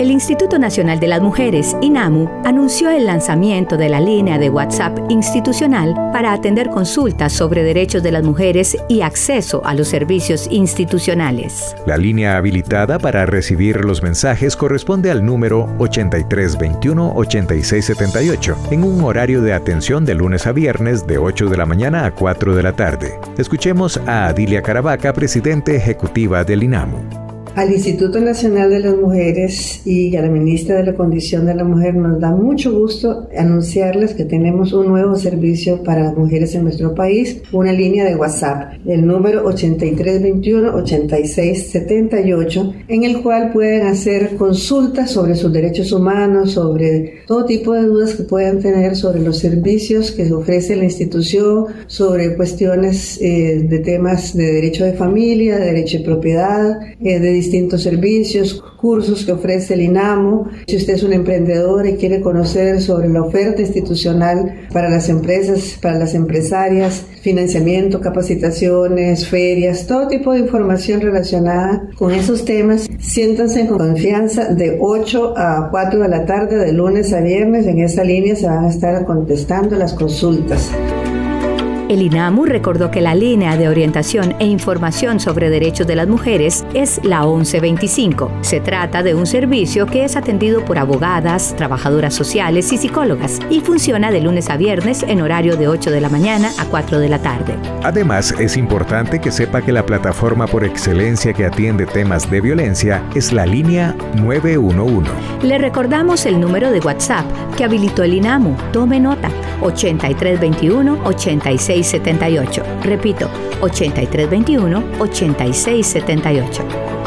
El Instituto Nacional de las Mujeres, INAMU, anunció el lanzamiento de la línea de WhatsApp institucional para atender consultas sobre derechos de las mujeres y acceso a los servicios institucionales. La línea habilitada para recibir los mensajes corresponde al número 8321-8678, en un horario de atención de lunes a viernes de 8 de la mañana a 4 de la tarde. Escuchemos a Adilia Caravaca, presidente ejecutiva del INAMU. Al Instituto Nacional de las Mujeres y a la Ministra de la Condición de la Mujer nos da mucho gusto anunciarles que tenemos un nuevo servicio para las mujeres en nuestro país, una línea de WhatsApp, el número 8321-8678, en el cual pueden hacer consultas sobre sus derechos humanos, sobre todo tipo de dudas que puedan tener sobre los servicios que ofrece la institución, sobre cuestiones de temas de derecho de familia, de derecho de propiedad, de distintos servicios, cursos que ofrece el INAMU. Si usted es un emprendedor y quiere conocer sobre la oferta institucional para las empresas, para las empresarias, financiamiento, capacitaciones, ferias, todo tipo de información relacionada con esos temas, siéntanse en confianza de 8 a 4 de la tarde, de lunes a viernes. En esa línea se van a estar contestando las consultas. El INAMU recordó que la línea de orientación e información sobre derechos de las mujeres es la 1125. Se trata de un servicio que es atendido por abogadas, trabajadoras sociales y psicólogas y funciona de lunes a viernes en horario de 8 de la mañana a 4 de la tarde. Además, es importante que sepa que la plataforma por excelencia que atiende temas de violencia es la línea 911. Le recordamos el número de WhatsApp que habilitó el INAMU. Tome nota: 8321-8678. Repito, 8321-8678.